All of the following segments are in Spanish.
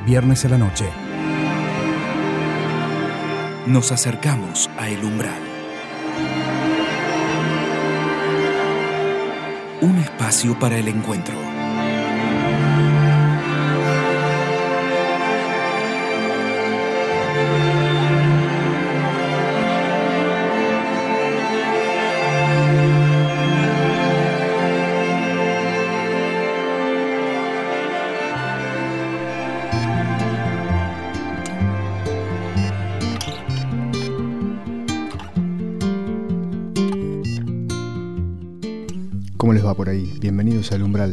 viernes a la noche. Nos acercamos a El Umbral. Un espacio para el encuentro. ¿Cómo les va por ahí? Bienvenidos al Umbral.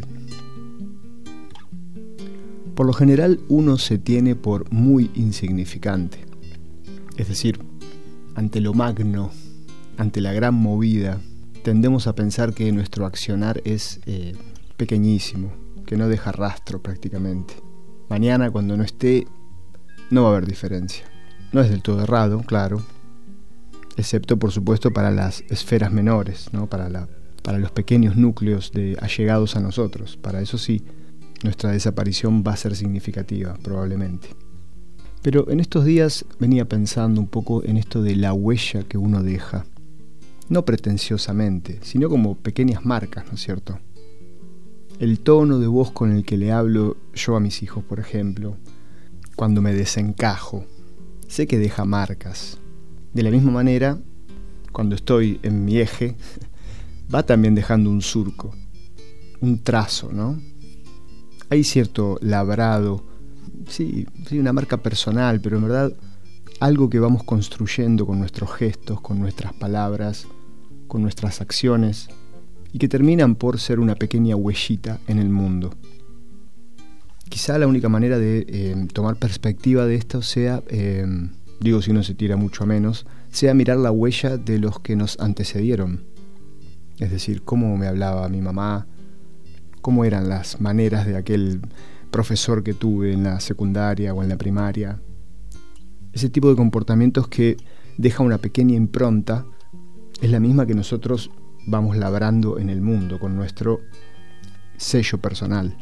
Por lo general uno se tiene por muy insignificante. Es decir, ante lo magno, ante la gran movida, tendemos a pensar que nuestro accionar es pequeñísimo, que no deja rastro prácticamente. Mañana, cuando no esté, no va a haber diferencia. No es del todo errado, claro, excepto por supuesto para las esferas menores, ¿no? Para los pequeños núcleos de allegados a nosotros. Para eso sí, nuestra desaparición va a ser significativa, probablemente. Pero en estos días venía pensando un poco en esto de la huella que uno deja. No pretenciosamente, sino como pequeñas marcas, ¿no es cierto? El tono de voz con el que le hablo yo a mis hijos, por ejemplo, cuando me desencajo, sé que deja marcas. De la misma manera, cuando estoy en mi eje, va también dejando un surco, un trazo, ¿no? Hay cierto labrado, sí, una marca personal, pero en verdad algo que vamos construyendo con nuestros gestos, con nuestras palabras, con nuestras acciones, y que terminan por ser una pequeña huellita en el mundo. Quizá la única manera de tomar perspectiva de esto sea, digo si uno se tira mucho a menos, sea mirar la huella de los que nos antecedieron. Es decir, cómo me hablaba mi mamá, cómo eran las maneras de aquel profesor que tuve en la secundaria o en la primaria. Ese tipo de comportamientos que deja una pequeña impronta es la misma que nosotros vamos labrando en el mundo con nuestro sello personal.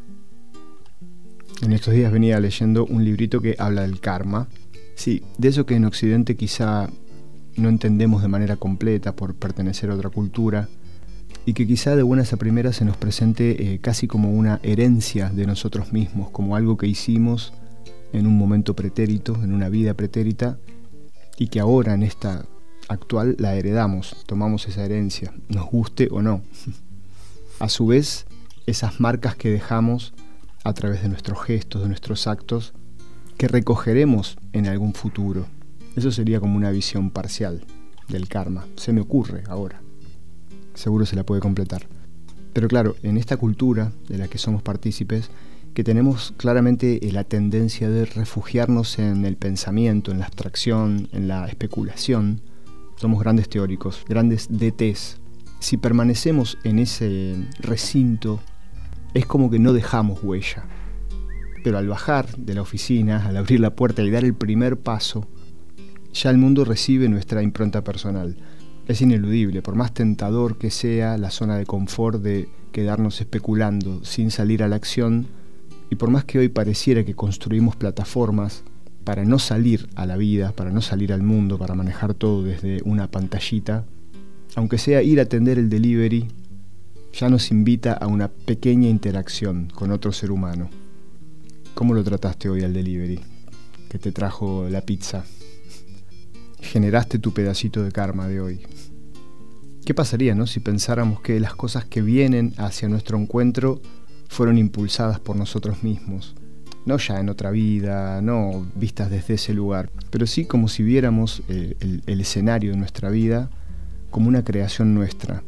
En estos días venía leyendo un librito que habla del karma. Sí, de eso que en Occidente quizá no entendemos de manera completa por pertenecer a otra cultura y que quizá de buenas a primeras se nos presente casi como una herencia de nosotros mismos, como algo que hicimos en un momento pretérito, en una vida pretérita, y que ahora en esta actual la heredamos, tomamos esa herencia, nos guste o no. A su vez, esas marcas que dejamos a través de nuestros gestos, de nuestros actos, que recogeremos en algún futuro. Eso sería como una visión parcial del karma. Se me ocurre ahora. Seguro se la puede completar. Pero claro, en esta cultura de la que somos partícipes, que tenemos claramente la tendencia de refugiarnos en el pensamiento, en la abstracción, en la especulación, somos grandes teóricos, grandes DTs. Si permanecemos en ese recinto, es como que no dejamos huella. Pero al bajar de la oficina, al abrir la puerta y dar el primer paso, ya el mundo recibe nuestra impronta personal. Es ineludible, por más tentador que sea la zona de confort de quedarnos especulando sin salir a la acción, y por más que hoy pareciera que construimos plataformas para no salir a la vida, para no salir al mundo, para manejar todo desde una pantallita, aunque sea ir a atender el delivery, ya nos invita a una pequeña interacción con otro ser humano. ¿Cómo lo trataste hoy al delivery que te trajo la pizza? Generaste tu pedacito de karma de hoy. ¿Qué pasaría, no, si pensáramos que las cosas que vienen hacia nuestro encuentro fueron impulsadas por nosotros mismos? No ya en otra vida, no vistas desde ese lugar, pero sí como si viéramos el escenario de nuestra vida como una creación nuestra.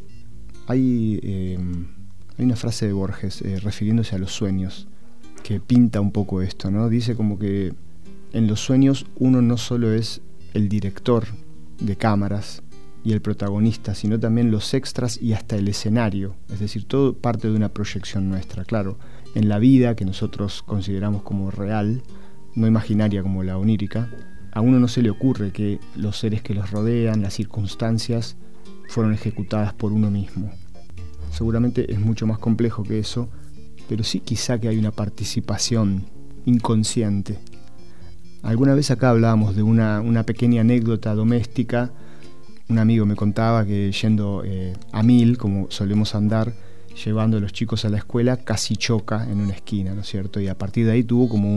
Hay una frase de Borges refiriéndose a los sueños que pinta un poco esto, ¿no? Dice como que en los sueños uno no solo es el director de cámaras y el protagonista, sino también los extras y hasta el escenario, es decir, todo parte de una proyección nuestra. Claro, en la vida que nosotros consideramos como real, no imaginaria como la onírica, a uno no se le ocurre que los seres que los rodean, las circunstancias, fueron ejecutadas por uno mismo. Seguramente es mucho más complejo que eso, pero sí quizá que hay una participación inconsciente. Alguna vez acá hablábamos de una pequeña anécdota doméstica. Un amigo me contaba que yendo a 1000, como solemos andar, llevando a los chicos a la escuela, casi choca en una esquina, ¿no es cierto? Y a partir de ahí tuvo como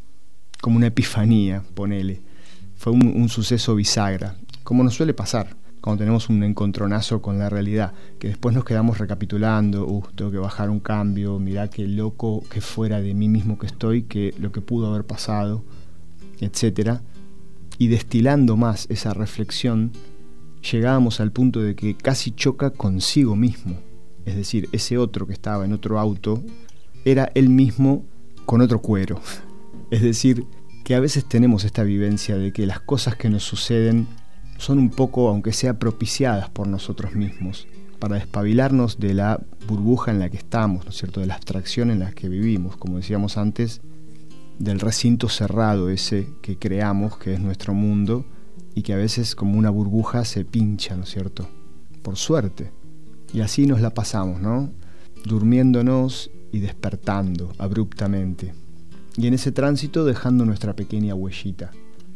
una epifanía, ponele. Fue un suceso bisagra, como nos suele pasar cuando tenemos un encontronazo con la realidad, que después nos quedamos recapitulando, tengo que bajar un cambio, mirá qué loco que fuera de mí mismo que estoy, que lo que pudo haber pasado, etcétera. Y destilando más esa reflexión, llegábamos al punto de que casi choca consigo mismo. Es decir, ese otro que estaba en otro auto era él mismo con otro cuero. Es decir, que a veces tenemos esta vivencia de que las cosas que nos suceden son un poco, aunque sea propiciadas por nosotros mismos, para despabilarnos de la burbuja en la que estamos, ¿no es cierto?, de la abstracción en la que vivimos, como decíamos antes, del recinto cerrado ese que creamos, que es nuestro mundo, y que a veces como una burbuja se pincha, ¿no es cierto?, por suerte. Y así nos la pasamos, ¿no?, durmiéndonos y despertando abruptamente. Y en ese tránsito dejando nuestra pequeña huellita.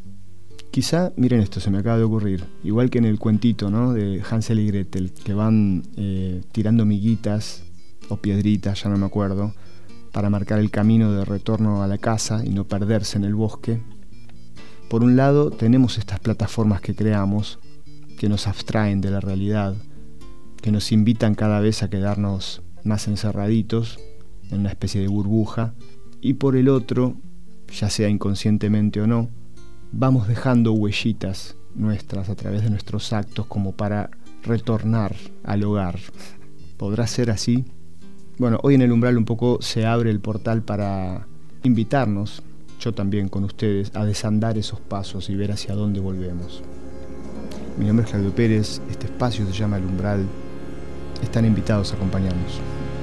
Quizá, miren esto, se me acaba de ocurrir, igual que en el cuentito, ¿no?, de Hansel y Gretel, que van tirando miguitas o piedritas, ya no me acuerdo, para marcar el camino de retorno a la casa y no perderse en el bosque. Por un lado, tenemos estas plataformas que creamos, que nos abstraen de la realidad, que nos invitan cada vez a quedarnos más encerraditos en una especie de burbuja, y por el otro, ya sea inconscientemente o no, vamos dejando huellitas nuestras a través de nuestros actos como para retornar al hogar. ¿Podrá ser así? Bueno, hoy en el umbral un poco se abre el portal para invitarnos, yo también con ustedes, a desandar esos pasos y ver hacia dónde volvemos. Mi nombre es Claudio Pérez, este espacio se llama El Umbral. Están invitados a acompañarnos.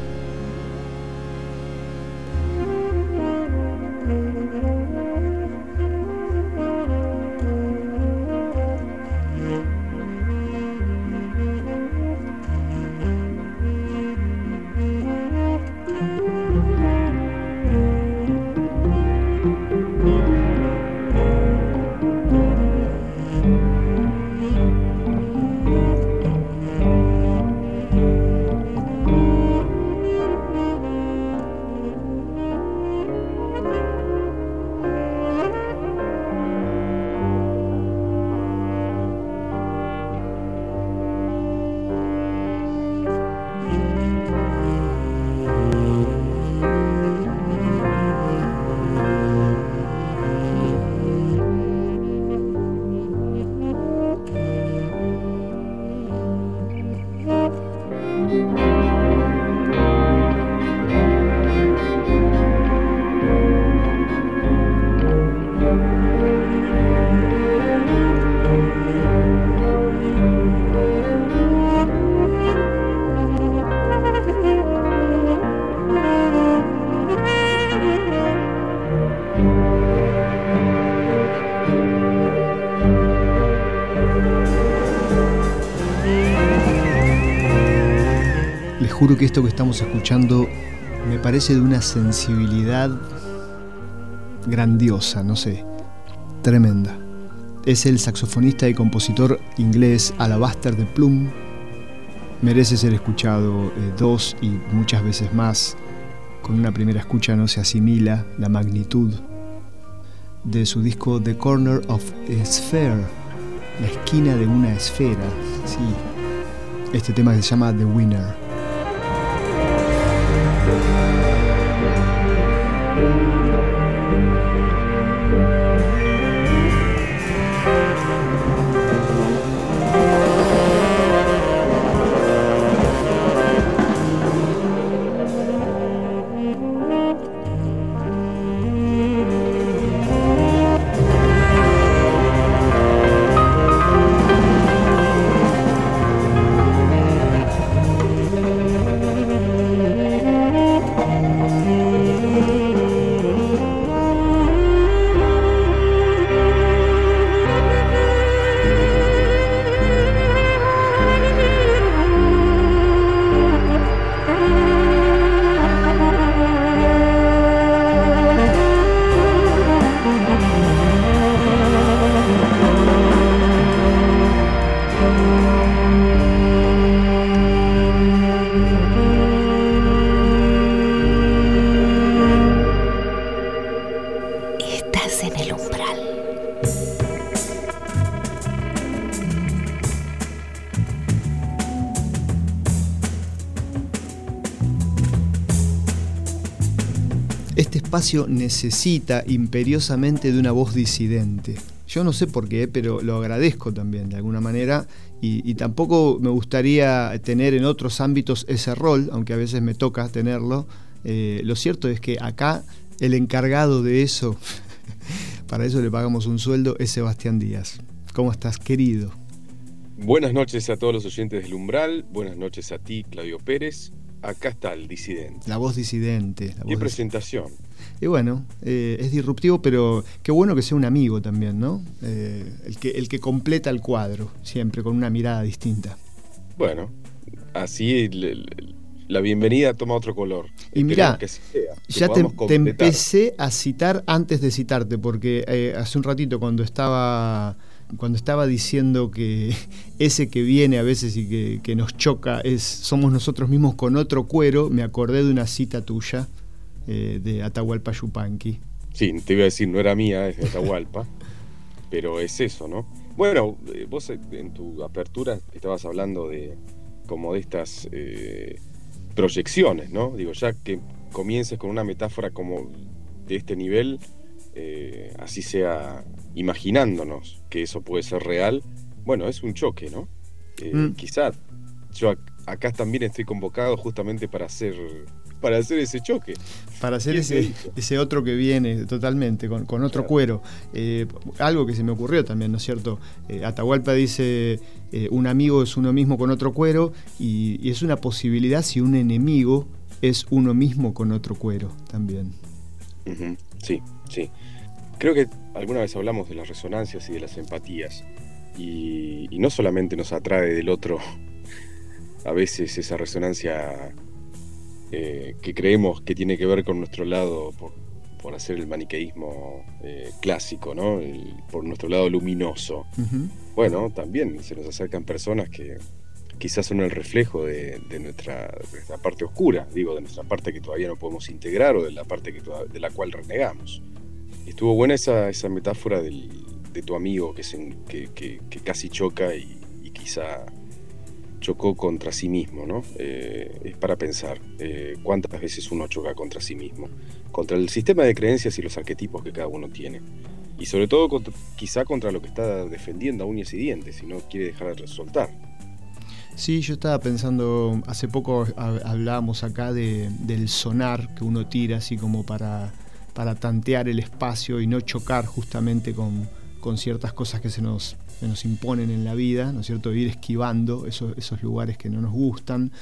Juro que esto que estamos escuchando me parece de una sensibilidad grandiosa, no sé, tremenda. Es el saxofonista y compositor inglés Alabaster de Plum. Merece ser escuchado dos y muchas veces más. Con una primera escucha no se asimila la magnitud de su disco The Corner of a Sphere, la esquina de una esfera. Sí, este tema se llama The Winner. Este espacio necesita imperiosamente de una voz disidente. Yo no sé por qué, pero lo agradezco también de alguna manera y tampoco me gustaría tener en otros ámbitos ese rol, aunque a veces me toca tenerlo. Lo cierto es que acá el encargado de eso, para eso le pagamos un sueldo, es Sebastián Díaz. ¿Cómo estás, querido? Buenas noches a todos los oyentes del Umbral, buenas noches a ti, Claudio Pérez. Acá está el disidente. La voz disidente. Qué presentación. Y bueno, es disruptivo, pero qué bueno que sea un amigo también, ¿no? El que completa el cuadro, siempre con una mirada distinta. Bueno, así la bienvenida toma otro color. Y mirá, ya te empecé a citar antes de citarte, porque hace un ratito cuando estaba diciendo que ese que viene a veces y que nos choca somos nosotros mismos con otro cuero, me acordé de una cita tuya de Atahualpa Yupanqui. Sí, te iba a decir, no era mía, es de Atahualpa, pero es eso, ¿no? Bueno, vos en tu apertura estabas hablando de como de estas proyecciones, ¿no? Digo, ya que comiences con una metáfora como de este nivel, así sea imaginándonos que eso puede ser real, bueno, es un choque, ¿no? Quizá yo acá también estoy convocado justamente para hacer ese choque. Para hacer ese otro que viene totalmente, con otro cuero. Algo que se me ocurrió también, ¿no es cierto? Atahualpa dice, un amigo es uno mismo con otro cuero, y es una posibilidad si un enemigo es uno mismo con otro cuero también. Uh-huh. Sí. Creo que alguna vez hablamos de las resonancias y de las empatías, y no solamente nos atrae del otro a veces esa resonancia que creemos que tiene que ver con nuestro lado, por hacer el maniqueísmo clásico, ¿no? Por nuestro lado luminoso. Uh-huh. Bueno, también se nos acercan personas que quizás son el reflejo de nuestra parte oscura, digo, de nuestra parte que todavía no podemos integrar o de la parte de la cual renegamos. Estuvo buena esa metáfora de tu amigo que casi choca y quizá chocó contra sí mismo, ¿no? Es para pensar cuántas veces uno choca contra sí mismo, contra el sistema de creencias y los arquetipos que cada uno tiene, y sobre todo quizá contra lo que está defendiendo a uñas y dientes y no quiere dejar de soltar. Sí, yo estaba pensando, hace poco hablábamos acá del sonar que uno tira así como para tantear el espacio y no chocar justamente con ciertas cosas que se nos imponen en la vida, ¿no es cierto? Ir esquivando esos lugares que no nos gustan.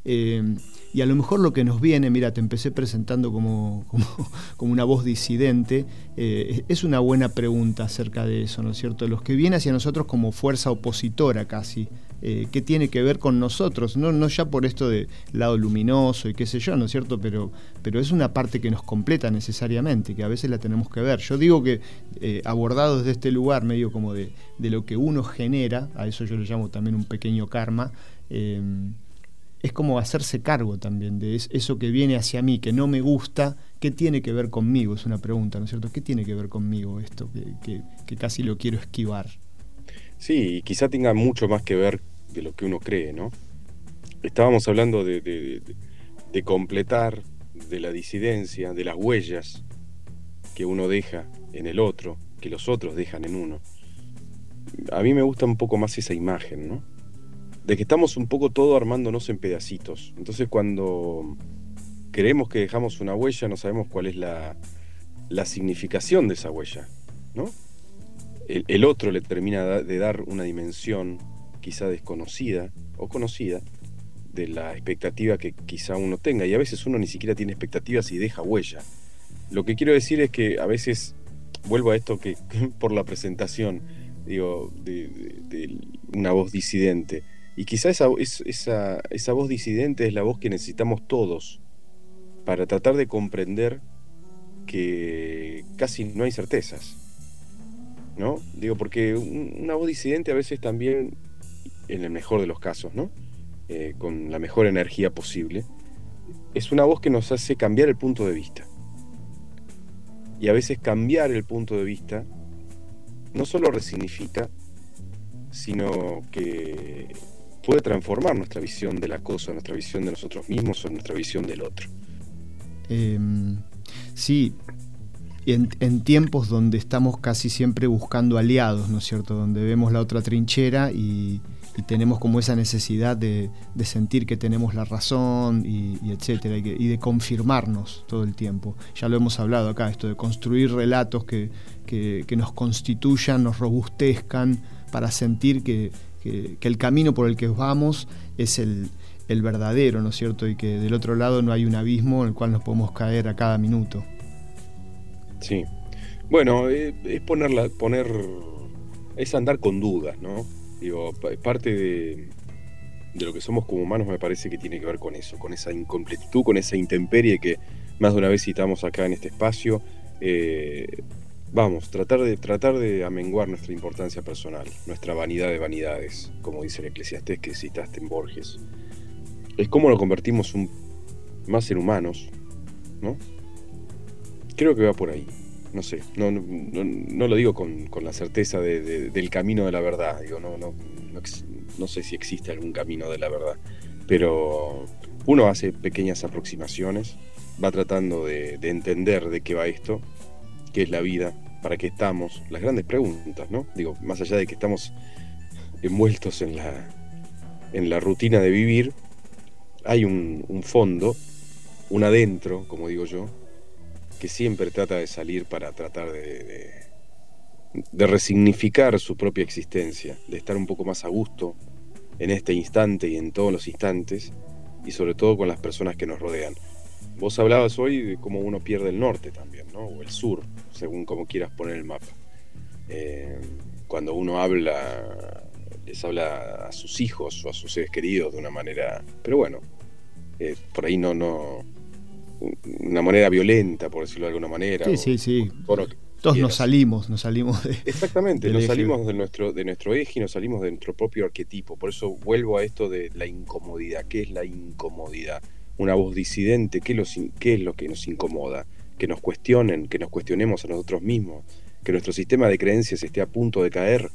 Y a lo mejor lo que nos viene, mira, te empecé presentando como una voz disidente, es una buena pregunta acerca de eso, ¿no es cierto? Los que vienen hacia nosotros como fuerza opositora casi, ¿qué tiene que ver con nosotros? No ya por esto del lado luminoso y qué sé yo, ¿no es cierto? Pero es una parte que nos completa necesariamente, que a veces la tenemos que ver. Yo digo que abordado desde este lugar, medio como de lo que uno genera, a eso yo le llamo también un pequeño karma, es como hacerse cargo también de eso que viene hacia mí, que no me gusta. ¿Qué tiene que ver conmigo? Es una pregunta, ¿no es cierto? ¿Qué tiene que ver conmigo esto que casi lo quiero esquivar? Sí, y quizá tenga mucho más que ver de lo que uno cree, ¿no? Estábamos hablando de completar, de la disidencia, de las huellas que uno deja en el otro, que los otros dejan en uno. A mí me gusta un poco más esa imagen, ¿no? De que estamos un poco todo armándonos en pedacitos. Entonces cuando creemos que dejamos una huella, no sabemos cuál es la significación de esa huella, ¿no? El otro le termina de dar una dimensión quizá desconocida o conocida de la expectativa que quizá uno tenga, y a veces uno ni siquiera tiene expectativas y deja huella. Lo que quiero decir es que a veces, vuelvo a esto que por la presentación, digo, de una voz disidente, y quizá esa voz disidente es la voz que necesitamos todos para tratar de comprender que casi no hay certezas, ¿no? Digo, porque una voz disidente a veces también, en el mejor de los casos, ¿no? Con la mejor energía posible, es una voz que nos hace cambiar el punto de vista. Y a veces cambiar el punto de vista no solo resignifica, sino que puede transformar nuestra visión de la cosa, nuestra visión de nosotros mismos o nuestra visión del otro. Sí, en tiempos donde estamos casi siempre buscando aliados, ¿no es cierto? Donde vemos la otra trinchera y tenemos como esa necesidad de sentir que tenemos la razón y etcétera, y de confirmarnos todo el tiempo. Ya lo hemos hablado acá, esto de construir relatos que nos constituyan, nos robustezcan, para sentir que el camino por el que vamos es el verdadero, ¿no es cierto? Y que del otro lado no hay un abismo en el cual nos podemos caer a cada minuto. Sí. Bueno, es es andar con dudas, ¿no? Digo, parte de lo que somos como humanos me parece que tiene que ver con eso, con esa incompletitud, con esa intemperie que más de una vez citamos acá en este espacio. Tratar de amenguar nuestra importancia personal, nuestra vanidad de vanidades, como dice el Eclesiastés que citaste en Borges. Es como lo convertimos más en humanos, ¿no? Creo que va por ahí. No sé, no lo digo con la certeza del camino de la verdad. Digo, no sé si existe algún camino de la verdad, pero uno hace pequeñas aproximaciones, va tratando de entender de qué va esto, qué es la vida, para qué estamos, las grandes preguntas, ¿no? Digo, más allá de que estamos envueltos en la rutina de vivir, hay un fondo, un adentro, como digo yo, que siempre trata de salir para tratar de resignificar su propia existencia, de estar un poco más a gusto en este instante y en todos los instantes, y sobre todo con las personas que nos rodean. Vos hablabas hoy de cómo uno pierde el norte también, ¿no? O el sur, según como quieras poner el mapa. Cuando uno les habla a sus hijos o a sus seres queridos de una manera, pero bueno, por ahí una manera violenta, por decirlo de alguna manera. Sí. Todos nos salimos de... Exactamente, nos salimos de nuestro eje y nos salimos de nuestro propio arquetipo. Por eso vuelvo a esto de la incomodidad. ¿Qué es la incomodidad? Una voz disidente, ¿qué es lo que nos incomoda? Que nos cuestionen, que nos cuestionemos a nosotros mismos, que nuestro sistema de creencias esté a punto de caer,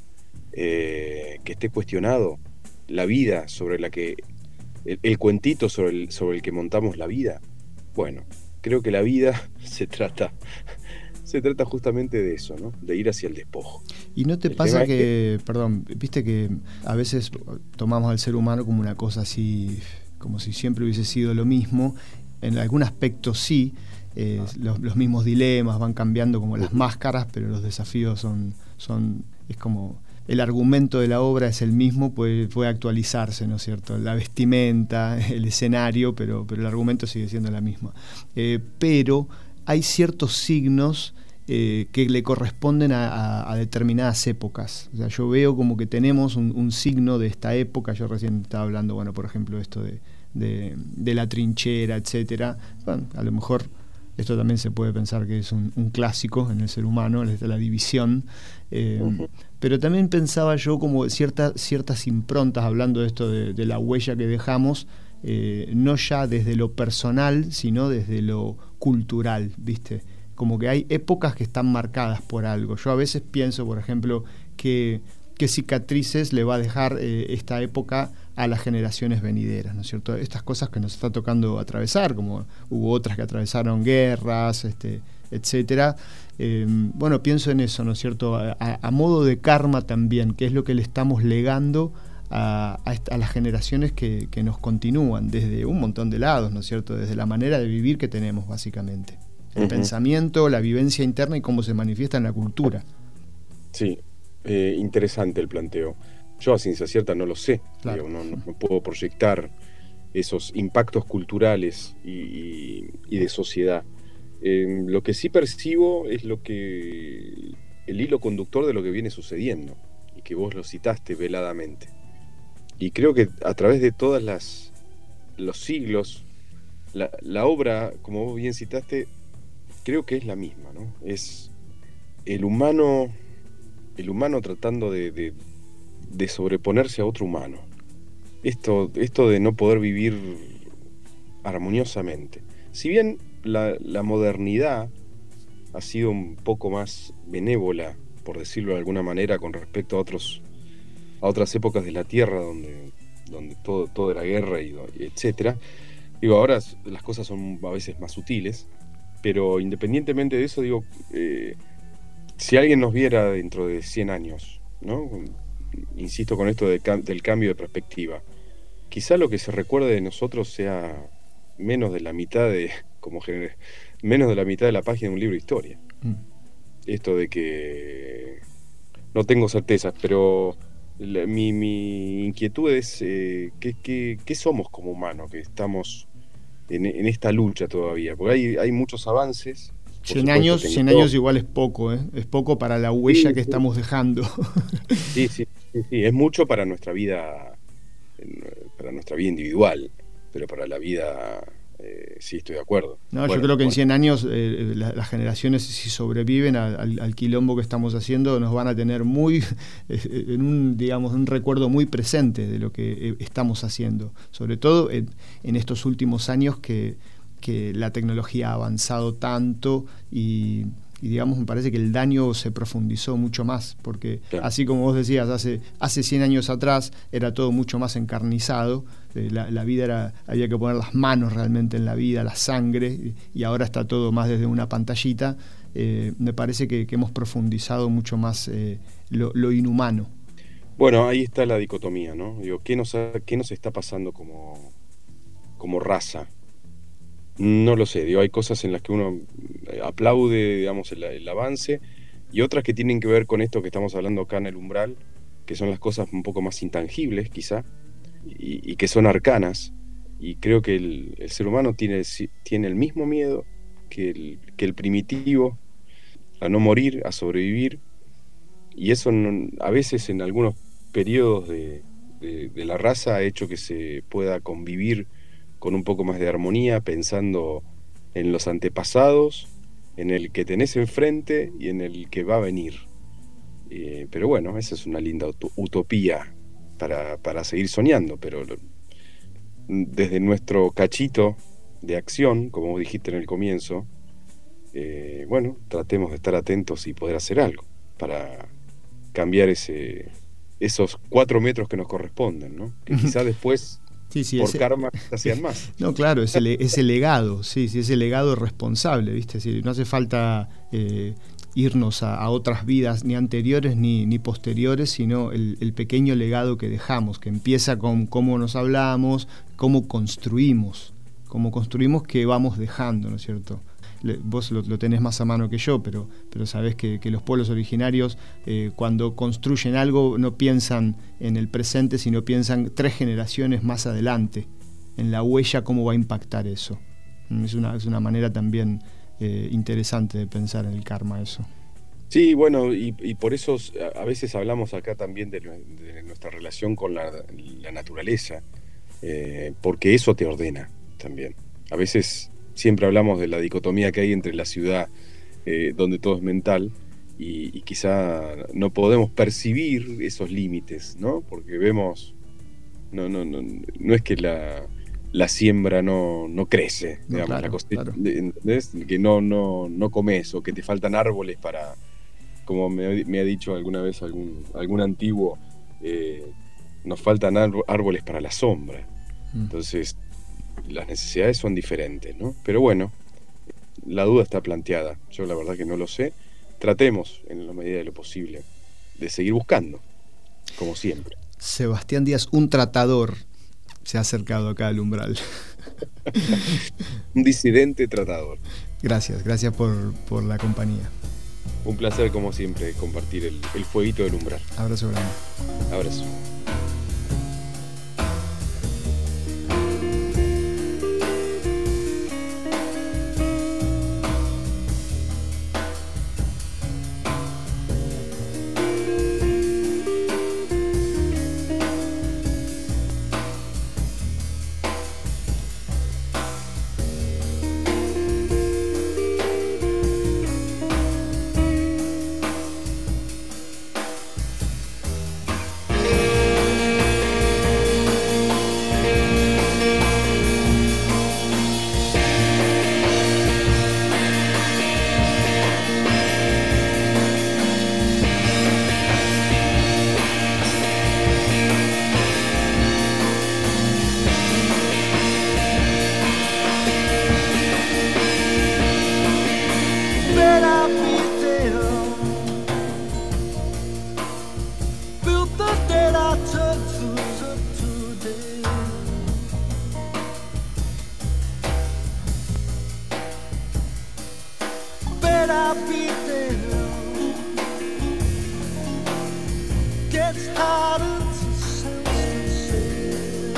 que esté cuestionado, la vida sobre la que... el cuentito sobre el que montamos la vida. Bueno, creo que la vida se trata justamente de eso, ¿no? De ir hacia el despojo. ¿Y no te pasa perdón, viste que a veces tomamos al ser humano como una cosa así, como si siempre hubiese sido lo mismo? En algún aspecto sí, los mismos dilemas van cambiando como las máscaras, pero los desafíos es como... El argumento de la obra es el mismo, puede actualizarse, ¿no es cierto? La vestimenta, el escenario, pero el argumento sigue siendo la misma. Pero hay ciertos signos que le corresponden a determinadas épocas. O sea, yo veo como que tenemos un signo de esta época. Yo recién estaba hablando, bueno, por ejemplo, esto de la trinchera, etcétera. Bueno, a lo mejor esto también se puede pensar que es un clásico en el ser humano, la división. Pero también pensaba yo como ciertas improntas, hablando de esto de la huella que dejamos, no ya desde lo personal, sino desde lo cultural, ¿viste? Como que hay épocas que están marcadas por algo. Yo a veces pienso, por ejemplo, qué cicatrices le va a dejar esta época a las generaciones venideras, ¿no es cierto? Estas cosas que nos está tocando atravesar, como hubo otras que atravesaron guerras, etcétera. Bueno, pienso en eso, ¿no es cierto? A modo de karma también, que es lo que le estamos legando a las generaciones que nos continúan desde un montón de lados, ¿no es cierto? Desde la manera de vivir que tenemos, básicamente. El pensamiento, la vivencia interna y cómo se manifiesta en la cultura. Sí, interesante el planteo. Yo a ciencia cierta no lo sé, claro. No puedo proyectar esos impactos culturales y de sociedad. Lo que sí percibo es el hilo conductor de lo que viene sucediendo, y que vos lo citaste veladamente. Y creo que a través de todos los siglos, la obra, como vos bien citaste, creo que es la misma, ¿no? Es el humano tratando de sobreponerse a otro humano. Esto de no poder vivir armoniosamente. Si bien la modernidad ha sido un poco más benévola, por decirlo de alguna manera, con respecto a otras épocas de la Tierra donde todo era guerra y etcétera. Digo, ahora las cosas son a veces más sutiles, Pero independientemente de eso, digo, si alguien nos viera dentro de 100 años, ¿no? Insisto con esto del cambio de perspectiva, quizá lo que se recuerde de nosotros sea menos de la mitad menos de la mitad de la página de un libro de historia. Esto de que no tengo certezas, pero mi inquietud es ¿qué somos como humanos que estamos en esta lucha todavía? Porque hay muchos avances. 100 años igual es poco, ¿eh? Es poco para la huella que estamos dejando. Sí, es mucho para nuestra vida individual, pero para la vida sí estoy de acuerdo. No, yo creo que en 100 años las generaciones, si sobreviven al quilombo que estamos haciendo, nos van a tener muy en un recuerdo muy presente de lo que estamos haciendo, sobre todo en estos últimos años que la tecnología ha avanzado tanto y digamos, me parece que el daño se profundizó mucho más, porque claro, así como vos decías, hace 100 años atrás era todo mucho más encarnizado, la vida había que poner las manos realmente en la vida, la sangre, y ahora está todo más desde una pantallita. Me parece que hemos profundizado mucho más lo inhumano. Bueno, ahí está la dicotomía, ¿no? Digo, ¿qué nos está pasando como raza? No lo sé, digo, hay cosas en las que uno aplaude, digamos, el avance, y otras que tienen que ver con esto que estamos hablando acá en el umbral, que son las cosas un poco más intangibles, quizá, y que son arcanas, y creo que el ser humano tiene el mismo miedo que el primitivo a no morir, a sobrevivir, y eso a veces en algunos periodos de la raza ha hecho que se pueda convivir con un poco más de armonía, pensando en los antepasados, en el que tenés enfrente y en el que va a venir. Pero bueno, esa es una linda utopía para seguir soñando, pero desde nuestro cachito de acción, como vos dijiste en el comienzo, bueno, tratemos de estar atentos y poder hacer algo para cambiar esos 4 metros que nos corresponden, ¿no? Que quizá después... Sí, por karma hacían más. No, claro, ese legado, sí, ese legado responsable, ¿viste? Es decir, no hace falta irnos a otras vidas, ni anteriores ni posteriores, sino el pequeño legado que dejamos, que empieza con cómo nos hablamos, cómo construimos que vamos dejando, ¿no es cierto? Vos lo tenés más a mano que yo, pero sabés que los pueblos originarios cuando construyen algo no piensan en el presente, sino piensan 3 generaciones más adelante, en la huella, cómo va a impactar eso. Es una manera también interesante de pensar en el karma, eso. Sí, bueno, y por eso a veces hablamos acá también de nuestra relación con la naturaleza, porque eso te ordena también. A veces... Siempre hablamos de la dicotomía que hay entre la ciudad, donde todo es mental, y quizá no podemos percibir esos límites, ¿no? Porque vemos, no es que la siembra no crece, digamos, claro, la cosecha, claro. ¿Entendés? Que no comes, o que te faltan árboles para, como me ha dicho alguna vez algún antiguo, nos faltan árboles para la sombra. Entonces, las necesidades son diferentes, ¿no? Pero bueno, la duda está planteada. Yo la verdad que no lo sé. Tratemos, en la medida de lo posible, de seguir buscando, como siempre. Sebastián Díaz, un tratador, se ha acercado acá al umbral. Un disidente tratador. Gracias por la compañía. Un placer, como siempre, compartir el fueguito del umbral. Abrazo grande. Abrazo. When I beat down, gets harder to sense it.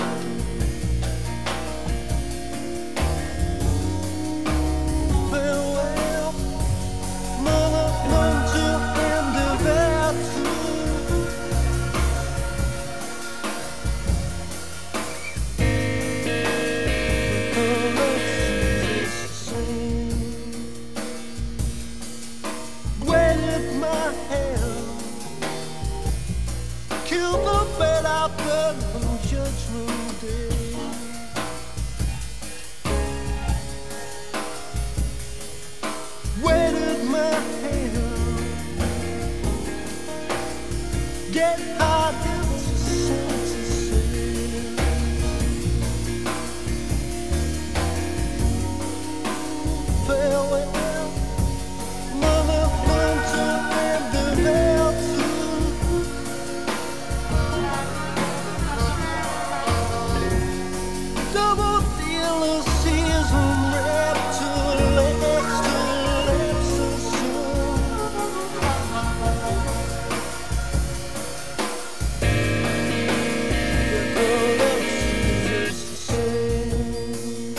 Farewell, mother, winter, and the battle. Kill the bed I burn on Judgment Day. Where did my hand get hard into sentences? Farewell, mother, winter, and the battle. Double dealer season wrapped to legs to lips and soon. The colors is the same.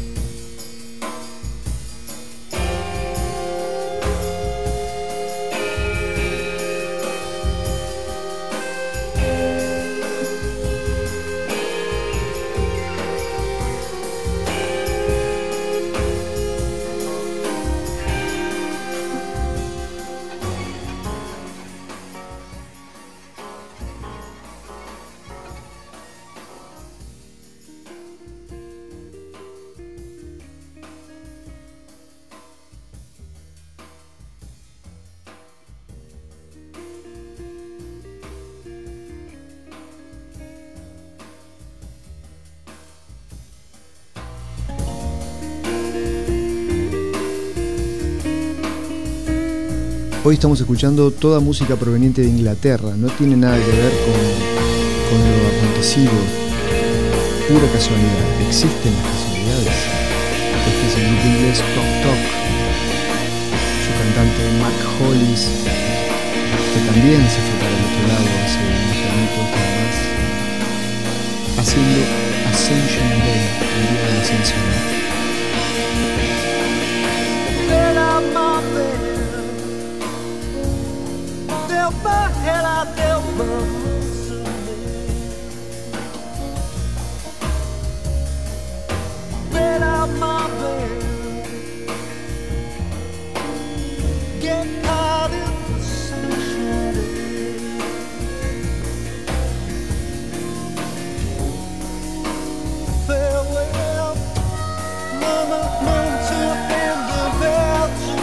Hoy estamos escuchando toda música proveniente de Inglaterra, no tiene nada que ver con lo acontecido, pura casualidad. ¿Existen las casualidades? Este es el grupo inglés Tok Tok, su cantante Mark Hollis, que también se fue para el otro lado hace unos años, además, haciendo Ascension Day, el día de la ascensión. My head out there, muscle. Get out my bed, get caught in the sunshine. Farewell, mama, winter, and the battle.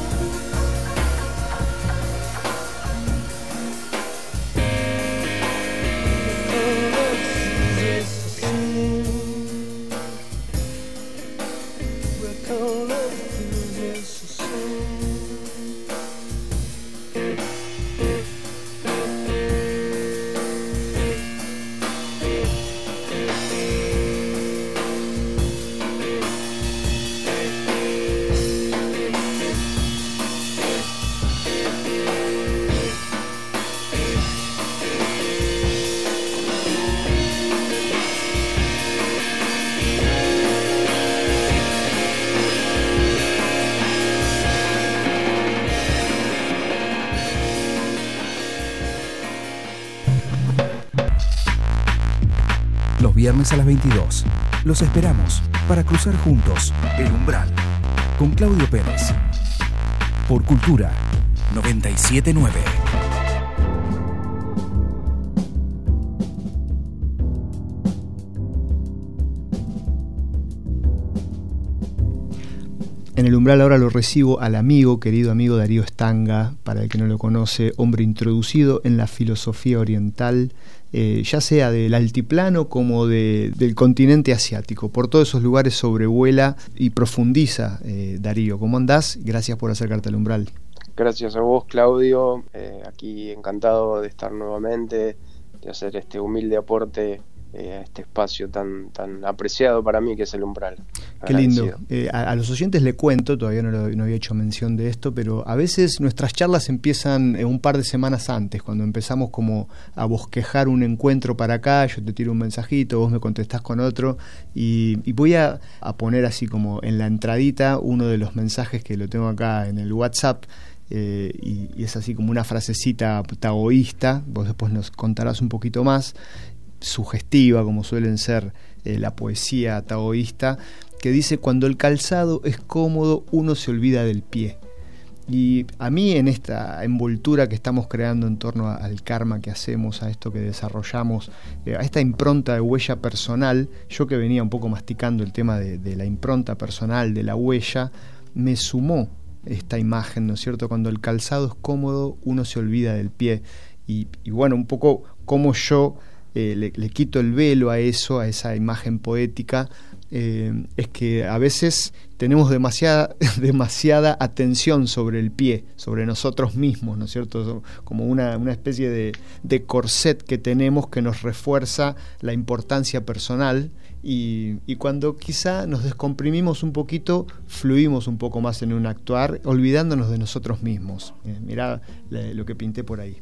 Los viernes a las 22. Los esperamos para cruzar juntos el umbral con Claudio Pérez. Por Cultura 979. En el umbral ahora lo recibo al querido amigo Darío Stanga, para el que no lo conoce, hombre introducido en la filosofía oriental, ya sea del altiplano como del continente asiático. Por todos esos lugares sobrevuela y profundiza Darío. ¿Cómo andás? Gracias por acercarte al umbral. Gracias a vos, Claudio. Aquí encantado de estar nuevamente, de hacer este humilde aporte a este espacio tan apreciado para mí que es el Umbral. Qué lindo. Agradecido. A los oyentes le cuento, todavía no había hecho mención de esto, pero a veces nuestras charlas empiezan un par de semanas antes, cuando empezamos como a bosquejar un encuentro para acá, yo te tiro un mensajito, vos me contestás con otro, y voy a poner así como en la entradita uno de los mensajes que lo tengo acá en el WhatsApp. Y es así como una frasecita taoísta, vos después nos contarás un poquito más, sugestiva como suelen ser la poesía taoísta, que dice: cuando el calzado es cómodo uno se olvida del pie. Y a mí, en esta envoltura que estamos creando en torno al karma que hacemos, a esto que desarrollamos, a esta impronta de huella personal, yo que venía un poco masticando el tema de la impronta personal, de la huella, me sumó esta imagen, ¿no es cierto? Cuando el calzado es cómodo uno se olvida del pie. Y bueno, un poco como yo le quito el velo a eso, a esa imagen poética, es que a veces tenemos demasiada atención sobre el pie, sobre nosotros mismos, ¿no es cierto? Como una especie de corset que tenemos que nos refuerza la importancia personal, y cuando quizá nos descomprimimos un poquito, fluimos un poco más en un actuar, olvidándonos de nosotros mismos. Mirá lo que pinté por ahí.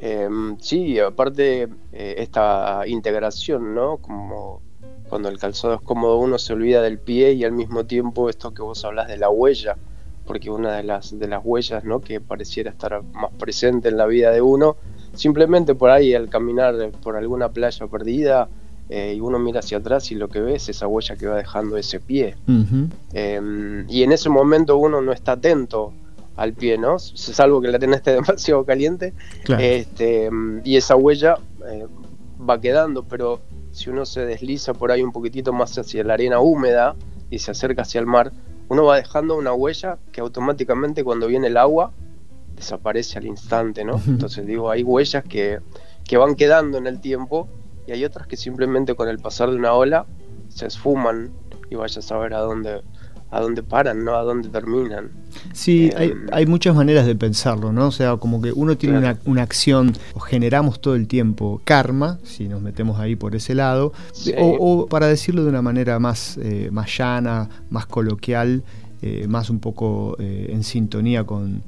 Sí, aparte esta integración, ¿no? Como cuando el calzado es cómodo uno se olvida del pie, y al mismo tiempo esto que vos hablas de la huella, porque una de las huellas, ¿no?, que pareciera estar más presente en la vida de uno, simplemente por ahí al caminar por alguna playa perdida, y uno mira hacia atrás y lo que ve es esa huella que va dejando ese pie. Uh-huh. Y en ese momento uno no está atento al pie, ¿no? Salvo que la tenés demasiado caliente. Claro. Y esa huella va quedando, pero si uno se desliza por ahí un poquitito más hacia la arena húmeda y se acerca hacia el mar, uno va dejando una huella que automáticamente cuando viene el agua desaparece al instante, ¿no? Entonces digo, hay huellas que van quedando en el tiempo, y hay otras que simplemente con el pasar de una ola se esfuman y vaya a saber a dónde paran, ¿no? A dónde terminan. Sí, hay muchas maneras de pensarlo, ¿no? O sea, como que uno tiene una acción, o generamos todo el tiempo karma, si nos metemos ahí por ese lado, Sí. o para decirlo de una manera más llana, más coloquial, más un poco en sintonía con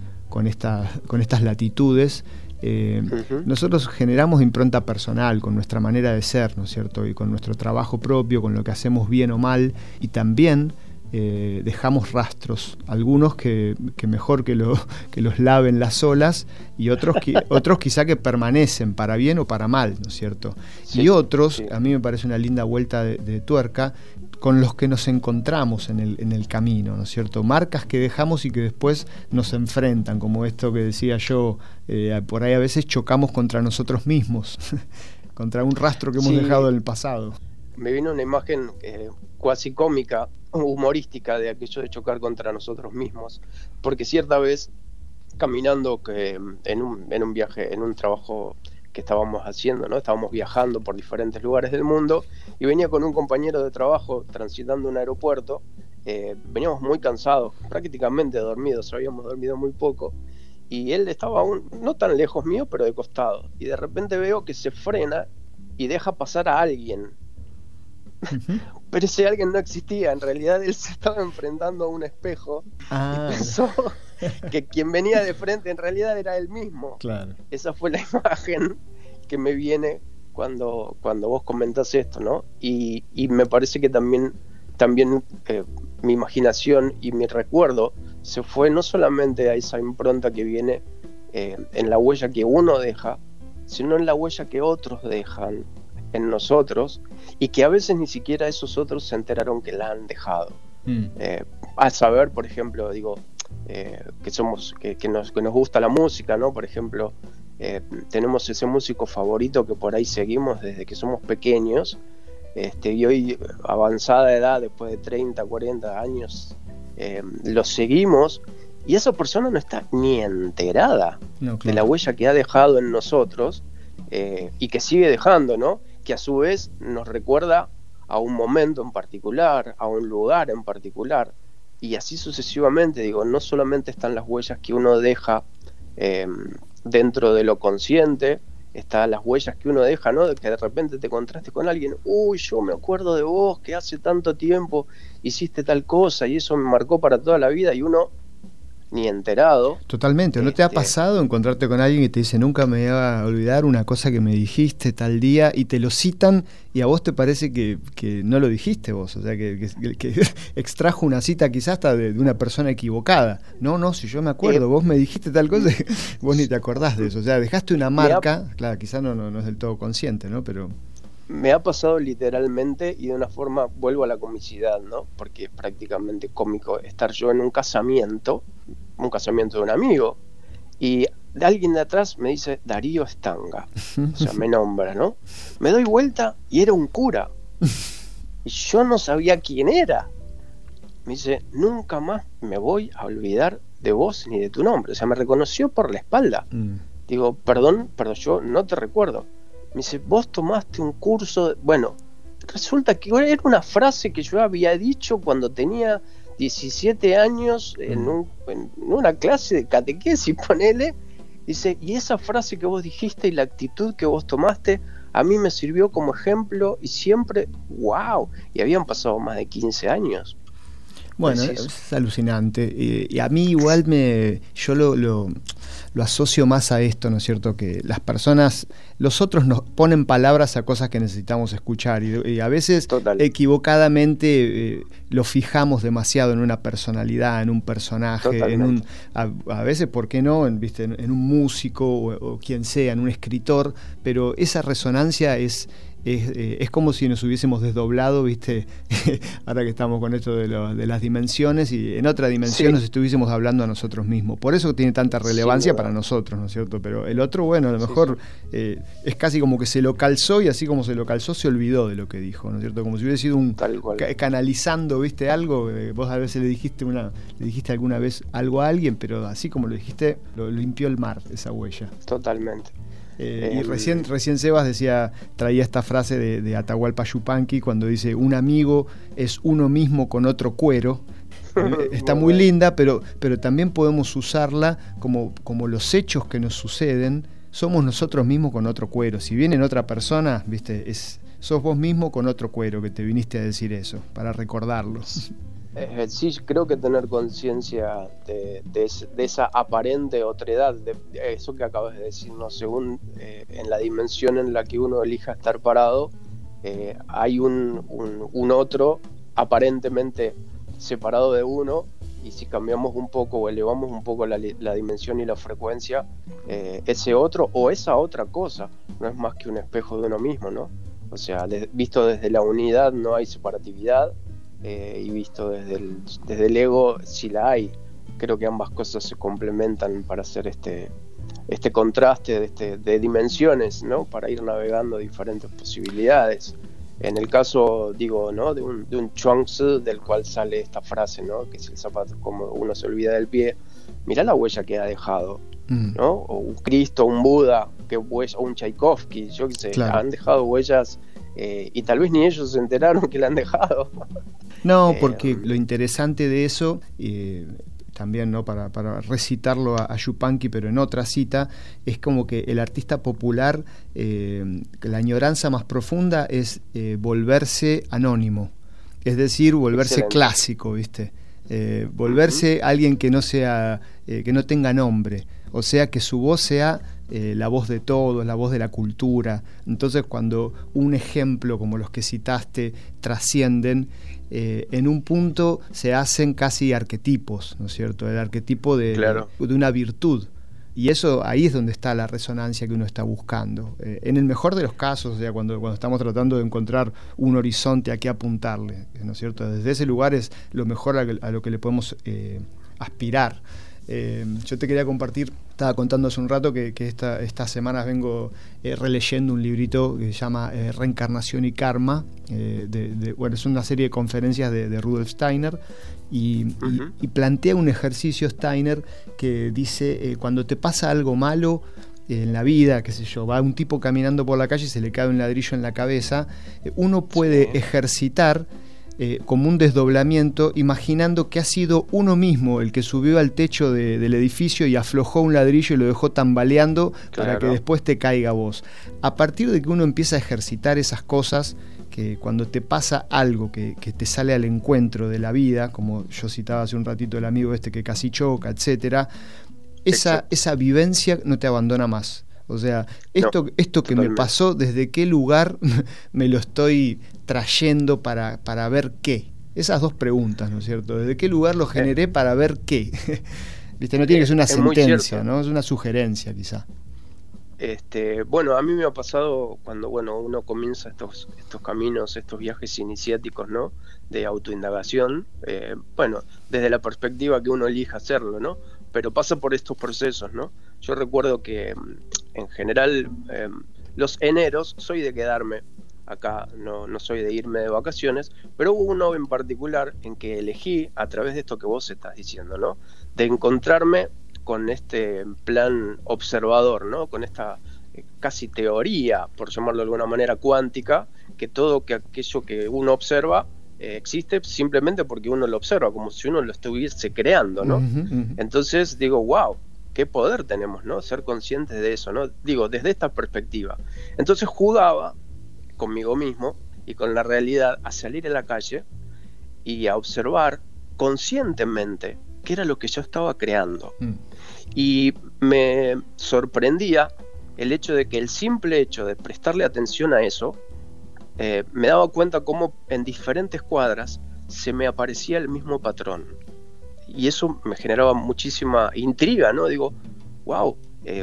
estas latitudes. Uh-huh. Nosotros generamos impronta personal con nuestra manera de ser, ¿no es cierto? Y con nuestro trabajo propio, con lo que hacemos bien o mal, y también dejamos rastros, algunos que mejor que los laven las olas, y otros quizá que permanecen para bien o para mal, ¿no es cierto? Sí, y otros, sí. a mí me parece una linda vuelta de tuerca, con los que nos encontramos en el camino, ¿no es cierto? Marcas que dejamos y que después nos enfrentan, como esto que decía yo, por ahí a veces chocamos contra nosotros mismos, contra un rastro que hemos Sí. dejado en el pasado. Me vino una imagen cuasi cómica, humorística, de aquello de chocar contra nosotros mismos, porque cierta vez, caminando en un viaje, en un trabajo que estábamos haciendo, ¿no? Estábamos viajando por diferentes lugares del mundo, y venía con un compañero de trabajo transitando un aeropuerto. Veníamos muy cansados, prácticamente dormidos, habíamos dormido muy poco, y él estaba aún no tan lejos mío, pero de costado, y de repente veo que se frena y deja pasar a alguien. Uh-huh. Pero ese alguien no existía, en realidad él se estaba enfrentando a un espejo, Ah, y pensó que quien venía de frente en realidad era él mismo. claro. Esa fue la imagen que me viene cuando vos comentás esto, ¿no? Y me parece que también mi imaginación y mi recuerdo se fue no solamente a esa impronta que viene en la huella que uno deja, sino en la huella que otros dejan en nosotros, y que a veces ni siquiera esos otros se enteraron que la han dejado. A saber, por ejemplo, digo, que nos gusta la música, ¿no? Por ejemplo, tenemos ese músico favorito que por ahí seguimos desde que somos pequeños, y hoy, avanzada edad, después de 30, 40 años, lo seguimos, y esa persona no está ni enterada No, de claro. la huella que ha dejado en nosotros, y que sigue dejando, ¿no? Que a su vez nos recuerda a un momento en particular, a un lugar en particular, y así sucesivamente. Digo, no solamente están las huellas que uno deja dentro de lo consciente, está las huellas que uno deja, ¿no? De que de repente te encontraste con alguien, uy, yo me acuerdo de vos, que hace tanto tiempo hiciste tal cosa y eso me marcó para toda la vida, y uno ni enterado. Totalmente. ¿No te ha pasado encontrarte con alguien que te dice, nunca me voy a olvidar una cosa que me dijiste tal día, y te lo citan y a vos te parece que no lo dijiste vos? O sea, que extrajo una cita quizás hasta de una persona equivocada. No, si yo me acuerdo, vos me dijiste tal cosa, vos ni te acordás de eso. O sea, dejaste una marca, claro, quizás no es del todo consciente, ¿no? Pero... Me ha pasado literalmente, y de una forma, vuelvo a la comicidad, ¿no? Porque es prácticamente cómico estar yo en un casamiento de un amigo, y de alguien de atrás me dice Darío Stanga, o sea, me nombra, ¿no? Me doy vuelta y era un cura, y yo no sabía quién era. Me dice, nunca más me voy a olvidar de vos ni de tu nombre. O sea, me reconoció por la espalda. Digo, perdón, pero yo no te recuerdo. Me dice, vos tomaste un curso Bueno, resulta que era una frase que yo había dicho cuando tenía 17 años en una clase de catequesis, ponele. Dice, y esa frase que vos dijiste y la actitud que vos tomaste a mí me sirvió como ejemplo, y siempre, wow, y habían pasado más de 15 años. Bueno, es alucinante. Y a mí igual yo lo asocio más a esto, ¿no es cierto? Que las personas, los otros nos ponen palabras a cosas que necesitamos escuchar, y a veces equivocadamente lo fijamos demasiado en una personalidad, en un personaje, a veces, ¿por qué no? En un músico o quien sea, en un escritor, pero esa resonancia es como si nos hubiésemos desdoblado, ¿viste? Ahora que estamos con esto de las dimensiones, y en otra dimensión nos estuviésemos hablando a nosotros mismos. Por eso tiene tanta relevancia para nosotros, ¿no es cierto? Pero el otro, bueno, a lo mejor es casi como que se lo calzó, y así como se lo calzó, se olvidó de lo que dijo, ¿no es cierto? Como si hubiera sido canalizando, ¿viste? Algo, vos a veces le dijiste alguna vez algo a alguien, pero así como lo dijiste, lo limpió el mar, esa huella. Totalmente. Y recién Sebas traía esta frase de Atahualpa Yupanqui cuando dice, un amigo es uno mismo con otro cuero. Está muy linda, pero también podemos usarla como los hechos que nos suceden, somos nosotros mismos con otro cuero. Si viene otra persona, ¿viste? Sos vos mismo con otro cuero que te viniste a decir eso, para recordarlo. Sí, creo que tener conciencia de esa aparente otredad, de eso que acabas de decir, ¿no? Según en la dimensión en la que uno elija estar parado, hay un otro aparentemente separado de uno, y si cambiamos un poco o elevamos un poco la dimensión y la frecuencia, ese otro o esa otra cosa no es más que un espejo de uno mismo, ¿no? O sea, visto desde la unidad no hay separatividad, y visto desde el ego sí la hay. Creo que ambas cosas se complementan para hacer este contraste de dimensiones, ¿no? Para ir navegando diferentes posibilidades. En el caso, digo, ¿no? de un Chuang Tzu, del cual sale esta frase, ¿no? Que si el zapato como uno se olvida del pie, mirá la huella que ha dejado, ¿no? O un Cristo, un Buda, o un Tchaikovsky, yo qué sé, claro. Han dejado huellas, y tal vez ni ellos se enteraron que la han dejado. No, porque lo interesante de eso, también, ¿no? Para recitarlo a Yupanqui, pero en otra cita, es como que el artista popular, la añoranza más profunda es volverse anónimo, es decir, volverse clásico, ¿viste? Volverse alguien que no sea, que no tenga nombre, o sea, que su voz sea la voz de todos, la voz de la cultura. Entonces, cuando un ejemplo como los que citaste trascienden, en un punto se hacen casi arquetipos, ¿no es cierto? El arquetipo de una virtud. Y eso, ahí es donde está la resonancia que uno está buscando. En el mejor de los casos, o sea, cuando estamos tratando de encontrar un horizonte a qué apuntarle, ¿no es cierto? Desde ese lugar es lo mejor a lo que le podemos aspirar. Yo te quería compartir, estaba contando hace un rato que estas semanas vengo releyendo un librito que se llama Reencarnación y Karma, bueno, es una serie de conferencias de Rudolf Steiner, y plantea un ejercicio Steiner que dice, cuando te pasa algo malo en la vida, qué sé yo, va un tipo caminando por la calle y se le cae un ladrillo en la cabeza, uno puede ejercitar como un desdoblamiento, imaginando que ha sido uno mismo el que subió al techo del edificio y aflojó un ladrillo y lo dejó tambaleando para que después te caiga vos. A partir de que uno empieza a ejercitar esas cosas, que cuando te pasa algo que te sale al encuentro de la vida, como yo citaba hace un ratito el amigo este que casi choca, etcétera, esa vivencia no te abandona más. O sea, esto que totalmente me pasó, ¿desde qué lugar me lo estoy trayendo para ver qué? Esas dos preguntas, ¿no es cierto? ¿Desde qué lugar lo generé para ver qué? ¿Viste? No tiene que ser una sentencia, ¿no? Es una sugerencia, quizá. Bueno, a mí me ha pasado cuando uno comienza estos caminos, estos viajes iniciáticos, ¿no? De autoindagación, desde la perspectiva que uno elija hacerlo, ¿no? Pero pasa por estos procesos, ¿no? Yo recuerdo que en general los eneros soy de quedarme acá, no soy de irme de vacaciones, pero hubo uno en particular en que elegí, a través de esto que vos estás diciendo, ¿no? De encontrarme con este plan observador, ¿no? Con esta casi teoría, por llamarlo de alguna manera, cuántica, que todo aquello que uno observa existe simplemente porque uno lo observa, como si uno lo estuviese creando, ¿no? Entonces digo, wow, qué poder tenemos, ¿no? Ser conscientes de eso, ¿no? Digo, desde esta perspectiva. Entonces jugaba conmigo mismo y con la realidad a salir a la calle y a observar conscientemente qué era lo que yo estaba creando. Y me sorprendía el hecho de que el simple hecho de prestarle atención a eso, me daba cuenta cómo en diferentes cuadras se me aparecía el mismo patrón. Y eso me generaba muchísima intriga, ¿no? Digo, wow,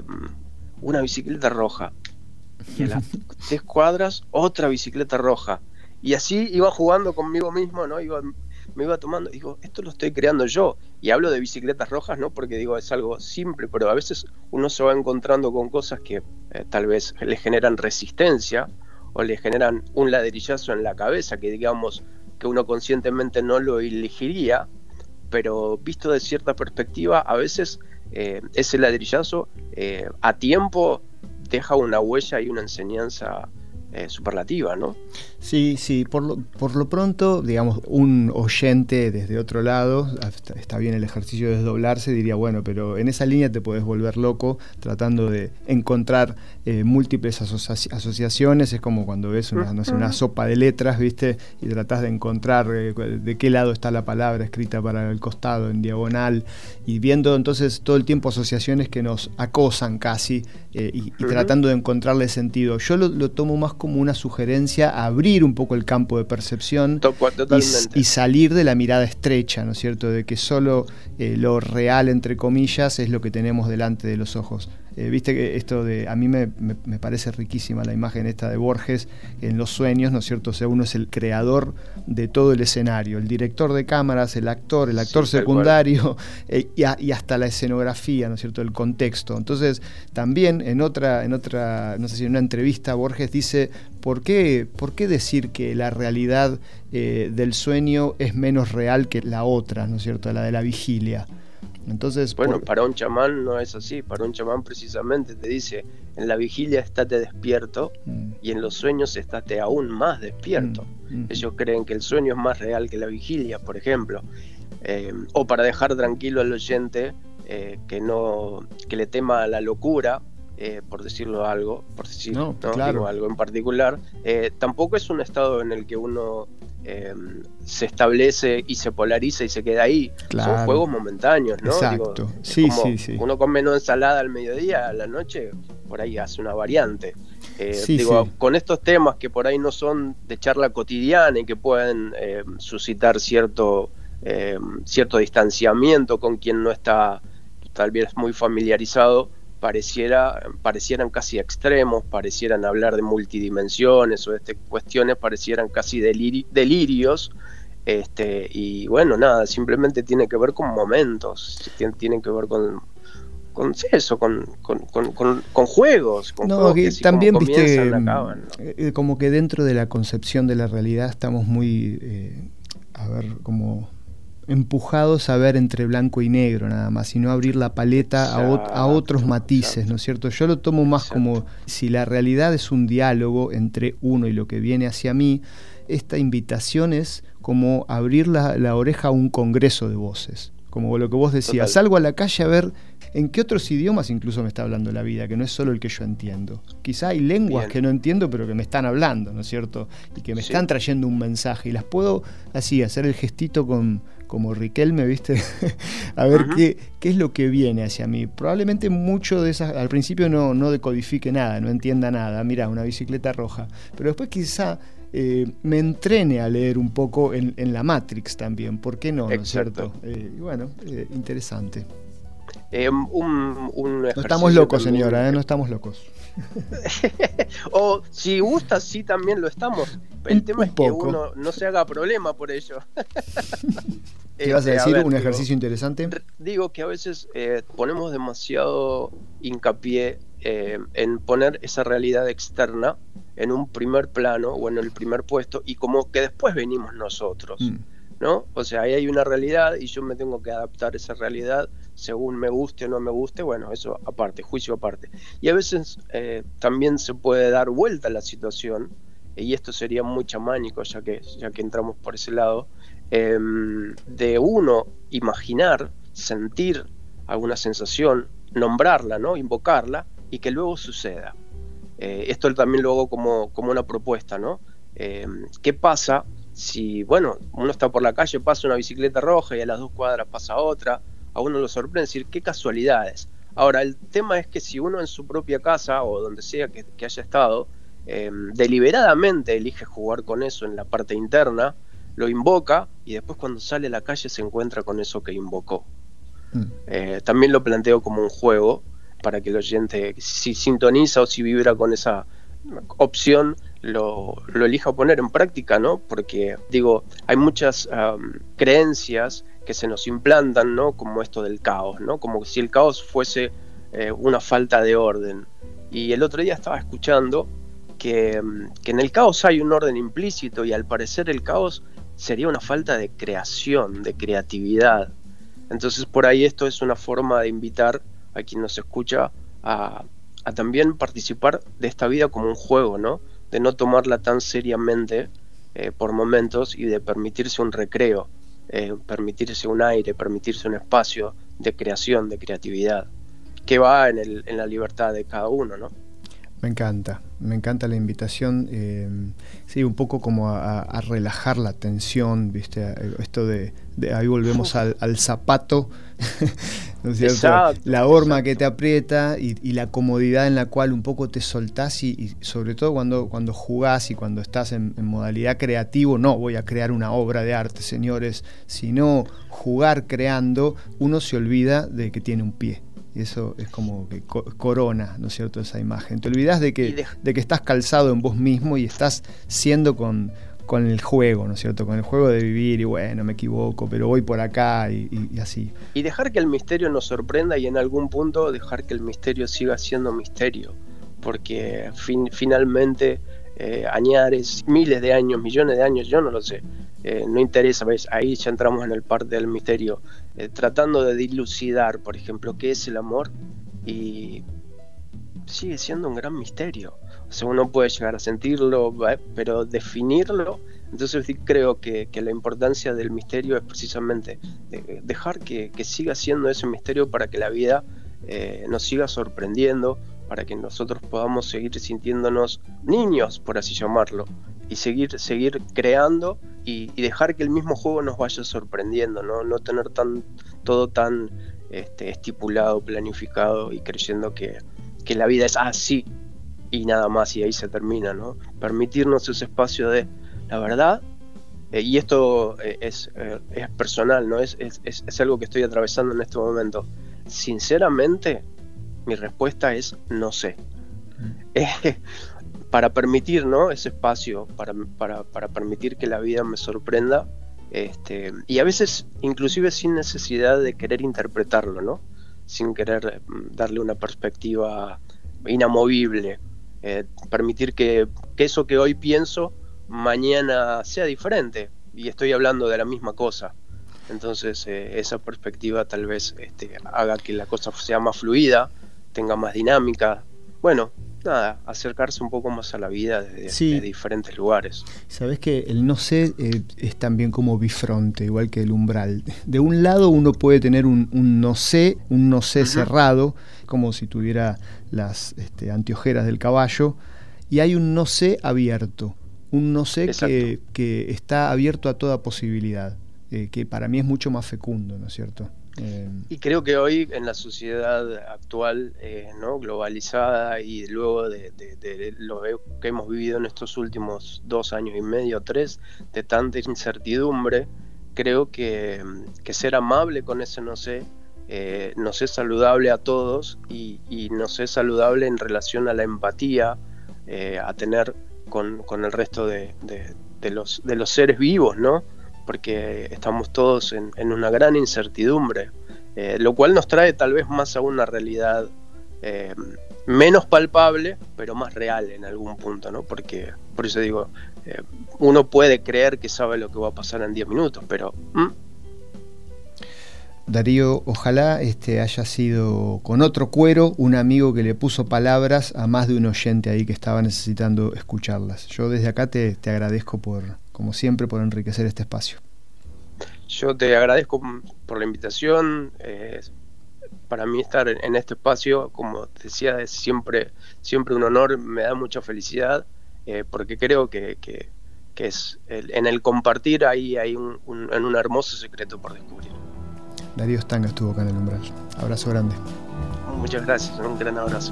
una bicicleta roja. Y a las 3 cuadras, otra bicicleta roja. Y así iba jugando conmigo mismo, ¿no? Me iba tomando, digo, esto lo estoy creando yo. Y hablo de bicicletas rojas, ¿no? Porque digo, es algo simple, pero a veces uno se va encontrando con cosas que tal vez le generan resistencia o le generan un ladrillazo en la cabeza, que digamos que uno conscientemente no lo elegiría, pero visto de cierta perspectiva, a veces ese ladrillazo a tiempo deja una huella y una enseñanza superlativa, ¿no? Sí, por lo pronto, digamos, un oyente desde otro lado, está bien el ejercicio de desdoblarse, diría, bueno, pero en esa línea te podés volver loco tratando de encontrar múltiples asociaciones. Es como cuando ves una sopa de letras, ¿viste? Y tratás de encontrar de qué lado está la palabra escrita para el costado, en diagonal, y viendo entonces todo el tiempo asociaciones que nos acosan casi, y tratando de encontrarle sentido. Yo lo tomo más como una sugerencia a abrir un poco el campo de percepción y salir de la mirada estrecha, ¿no es cierto? De que solo lo real, entre comillas, es lo que tenemos delante de los ojos. Viste que esto a mí me parece riquísima la imagen esta de Borges en Los sueños, ¿no es cierto? O sea, uno es el creador de todo el escenario, el director de cámaras, el actor secundario, y hasta la escenografía, ¿no es cierto? El contexto. Entonces, también en otra, no sé si en una entrevista, Borges dice, ¿por qué decir que la realidad del sueño es menos real que la otra, ¿no es cierto? La de la vigilia. Entonces, para un chamán no es así. Para un chamán precisamente te dice, en la vigilia estate despierto y en los sueños estate aún más despierto. Ellos creen que el sueño es más real que la vigilia, por ejemplo. O para dejar tranquilo al oyente que le tema a la locura, por decirlo algo, claro. Digo algo en particular, tampoco es un estado en el que uno se establece y se polariza y se queda ahí. Claro. Son juegos momentáneos, ¿no? Exacto. Digo, sí. Uno come una ensalada al mediodía, a la noche por ahí hace una variante. Con estos temas que por ahí no son de charla cotidiana y que pueden suscitar cierto distanciamiento con quien no está tal vez muy familiarizado, parecieran casi extremos, parecieran hablar de multidimensiones o de cuestiones, parecieran casi delirios, y bueno, nada, simplemente tiene que ver con momentos, tienen que ver con eso, con juegos, con juegos que también viste, acaban, ¿no? Como que dentro de la concepción de la realidad estamos muy como empujados a ver entre blanco y negro nada más, y no abrir la paleta a otros matices, ¿no es cierto? Yo lo tomo más como si la realidad es un diálogo entre uno y lo que viene hacia mí. Esta invitación es como abrir la oreja a un congreso de voces, como lo que vos decías. Salgo a la calle a ver en qué otros idiomas incluso me está hablando la vida, que no es solo el que yo entiendo. Quizá hay lenguas que no entiendo, pero que me están hablando, ¿no es cierto? Y que me están trayendo un mensaje, y las puedo así, hacer el gestito como Riquelme, ¿viste? A ver qué es lo que viene hacia mí. Probablemente mucho de esas, al principio no decodifique nada, no entienda nada. Mirá, una bicicleta roja. Pero después quizá me entrene a leer un poco en la Matrix también. ¿Por qué no? ¿No es cierto? Bueno, interesante. Un no estamos locos, señora, no estamos locos. O si gusta, sí, también lo estamos. El tema es que uno no se haga problema por ello. ¿Qué vas a decir? ¿Un ejercicio interesante? Digo que a veces ponemos demasiado hincapié en poner esa realidad externa en un primer plano o en el primer puesto, y como que después venimos nosotros, ¿no? O sea, ahí hay una realidad y yo me tengo que adaptar a esa realidad según me guste o no me guste. Bueno, eso aparte, juicio aparte. Y a veces también se puede dar vuelta a la situación, y esto sería muy chamánico, ya que entramos por ese lado, de uno imaginar, sentir alguna sensación, nombrarla, ¿no? Invocarla, y que luego suceda. Esto también lo hago como una propuesta, ¿no? ¿Qué pasa si, bueno, uno está por la calle, pasa una bicicleta roja y a las 2 cuadras pasa otra? A uno lo sorprende, decir, qué casualidades. Ahora, el tema es que si uno en su propia casa o donde sea que haya estado, deliberadamente elige jugar con eso en la parte interna, lo invoca, y después cuando sale a la calle se encuentra con eso que invocó. También lo planteo como un juego para que el oyente, si sintoniza o si vibra con esa opción, lo elija poner en práctica, ¿no? Porque, digo, hay muchas creencias que se nos implantan, ¿no? Como esto del caos, ¿no? Como si el caos fuese una falta de orden. Y el otro día estaba escuchando que en el caos hay un orden implícito, y al parecer el caos sería una falta de creación, de creatividad. Entonces, por ahí esto es una forma de invitar a quien nos escucha a también participar de esta vida como un juego, ¿no? De no tomarla tan seriamente por momentos, y de permitirse un recreo, permitirse un aire, permitirse un espacio de creación, de creatividad, que va en la libertad de cada uno, ¿no? Me encanta la invitación, sí, un poco como a relajar la tensión, ¿viste? Esto de ahí volvemos al zapato, ¿no es cierto? Exacto, la horma que te aprieta, y la comodidad en la cual un poco te soltás, y sobre todo cuando jugás y cuando estás en modalidad creativo. No voy a crear una obra de arte, señores, sino jugar creando, uno se olvida de que tiene un pie. Y eso es como que corona, ¿no es cierto?, esa imagen. Te olvidás de que estás calzado en vos mismo y estás siendo con el juego, ¿no es cierto?, con el juego de vivir, y bueno, me equivoco, pero voy por acá, y así. Y dejar que el misterio nos sorprenda, y en algún punto dejar que el misterio siga siendo misterio, porque finalmente añares, miles de años, millones de años, yo no lo sé, no interesa, ¿ves? Ahí ya entramos en el parte del misterio, tratando de dilucidar, por ejemplo, qué es el amor, y sigue siendo un gran misterio. O sea, uno puede llegar a sentirlo, pero definirlo. Entonces creo que la importancia del misterio es precisamente dejar que siga siendo ese misterio, para que la vida nos siga sorprendiendo, para que nosotros podamos seguir sintiéndonos niños, por así llamarlo, y seguir creando, y dejar que el mismo juego nos vaya sorprendiendo, no tener todo tan estipulado, planificado, y creyendo que la vida es así y nada más, y ahí se termina, ¿no? Permitirnos ese espacio de la verdad, y esto es personal, ¿no? Es algo que estoy atravesando en este momento. Sinceramente, mi respuesta es no sé. Para permitir, ¿no?, ese espacio, para permitir que la vida me sorprenda, y a veces inclusive sin necesidad de querer interpretarlo, ¿no?, sin querer darle una perspectiva inamovible, permitir que eso que hoy pienso mañana sea diferente, y estoy hablando de la misma cosa. Entonces esa perspectiva tal vez haga que la cosa sea más fluida, tenga más dinámica. Bueno, nada, acercarse un poco más a la vida desde diferentes lugares. Sabés que el no sé es también como bifronte, igual que el umbral. De un lado uno puede tener un no sé cerrado, como si tuviera las anteojeras del caballo, y hay un no sé abierto, un no sé que está abierto a toda posibilidad, que para mí es mucho más fecundo, ¿no es cierto? Y creo que hoy en la sociedad actual, ¿no? globalizada, y luego de lo que hemos vivido en estos últimos 2 años y medio, 3, de tanta incertidumbre, creo que ser amable con ese no sé, nos es saludable a todos, y nos es saludable en relación a la empatía a tener con el resto de los seres vivos, ¿no? Porque estamos todos en una gran incertidumbre, lo cual nos trae tal vez más a una realidad menos palpable, pero más real en algún punto, ¿no? Porque, por eso digo, uno puede creer que sabe lo que va a pasar en 10 minutos, pero... Darío, ojalá haya sido con otro cuero un amigo que le puso palabras a más de un oyente ahí que estaba necesitando escucharlas. Yo desde acá te agradezco como siempre, por enriquecer este espacio. Yo te agradezco por la invitación. Para mí estar en este espacio, como decía, es siempre un honor, me da mucha felicidad, porque creo que es en el compartir ahí hay un hermoso secreto por descubrir. Darío Stanga estuvo acá en el umbral. Abrazo grande. Muchas gracias, un gran abrazo.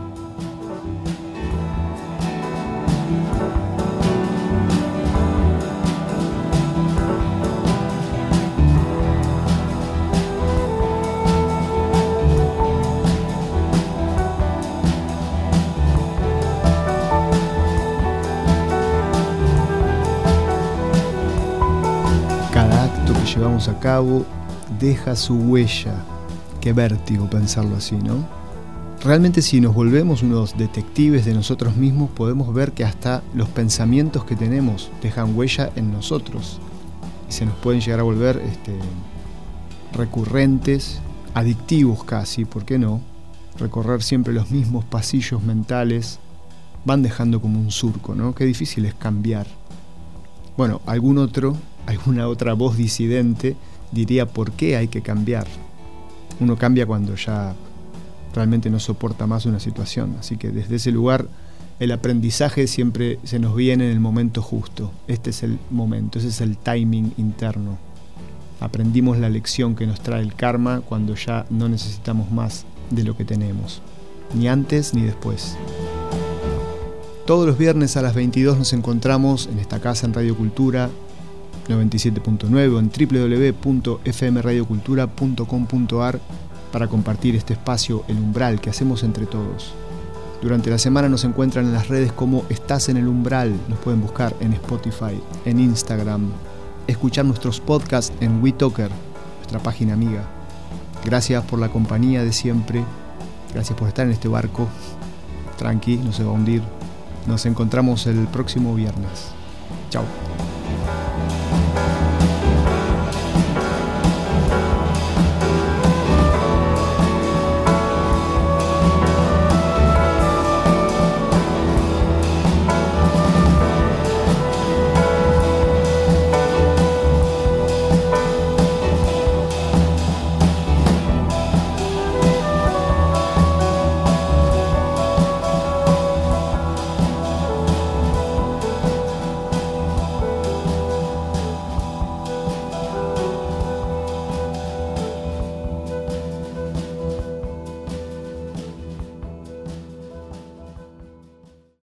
Cada acto que llevamos a cabo deja su huella. Qué vértigo pensarlo así, ¿no? Realmente, si nos volvemos unos detectives de nosotros mismos, podemos ver que hasta los pensamientos que tenemos dejan huella en nosotros y se nos pueden llegar a volver recurrentes, adictivos casi, ¿por qué no? Recorrer siempre los mismos pasillos mentales van dejando como un surco, ¿no? Qué difícil es cambiar. Bueno, alguna otra voz disidente diría por qué hay que cambiar. Uno cambia cuando ya realmente no soporta más una situación, así que desde ese lugar el aprendizaje siempre se nos viene en el momento justo. Este es el momento, ese es el timing interno. Aprendimos la lección que nos trae el karma cuando ya no necesitamos más de lo que tenemos, ni antes ni después. Todos los viernes a las 22 nos encontramos en esta casa en Radio Cultura 97.9 o en www.fmradiocultura.com.ar para compartir este espacio, El Umbral, que hacemos entre todos. Durante la semana nos encuentran en las redes como Estás en el Umbral. Nos pueden buscar en Spotify, en Instagram, escuchar nuestros podcasts en WeTalker, nuestra página amiga. Gracias por la compañía de siempre. Gracias por estar en este barco. Tranqui, no se va a hundir. Nos encontramos el próximo viernes. Chao.